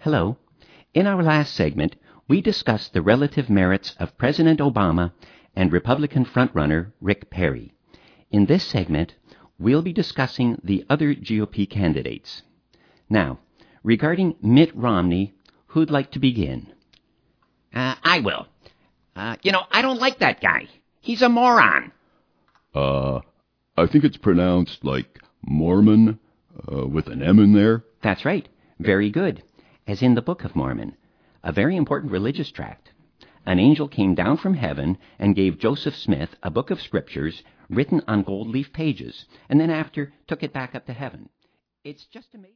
Hello. In our last segment, we discussed the relative merits of President Obama and Republican frontrunner Rick Perry. In this segment, we'll be discussing the other GOP candidates. Now, regarding Mitt Romney, who'd like to begin? I will. I don't like that guy. He's a moron. I think it's pronounced like Mormon, with an M in there. That's right. Very good. As in the Book of Mormon, a very important religious tract. An angel came down from heaven and gave Joseph Smith a book of scriptures written on gold leaf pages, and then after took it back up to heaven. It's just amazing.